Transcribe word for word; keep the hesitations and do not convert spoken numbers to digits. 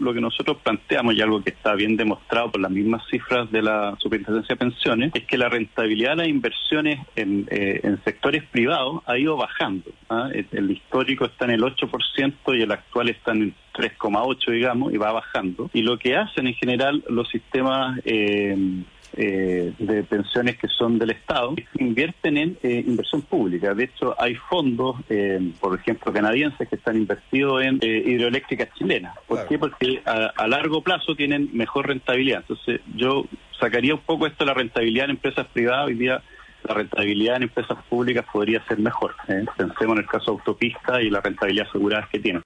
lo que nosotros planteamos, y algo que está bien demostrado por las mismas cifras de la Superintendencia de Pensiones, es que la rentabilidad de las inversiones en, eh, en sectores privados ha ido bajando. ¿ah? El, el histórico está en el ocho por ciento y el actual está en el tres coma ocho por ciento, digamos, y va bajando. Y lo que hacen en general los sistemas eh, eh, de pensiones que son del Estado, invierten en eh, inversión pública. De hecho, hay fondos, eh, por ejemplo, canadienses que están invertidos en eh, hidroeléctricas chilenas. ¿Por claro. qué? Porque a, a largo plazo tienen mejor rentabilidad. Entonces, yo sacaría un poco esto de la rentabilidad en empresas privadas. Hoy día la rentabilidad en empresas públicas podría ser mejor. ¿eh? Pensemos en el caso de autopistas y la rentabilidad asegurada que tienen.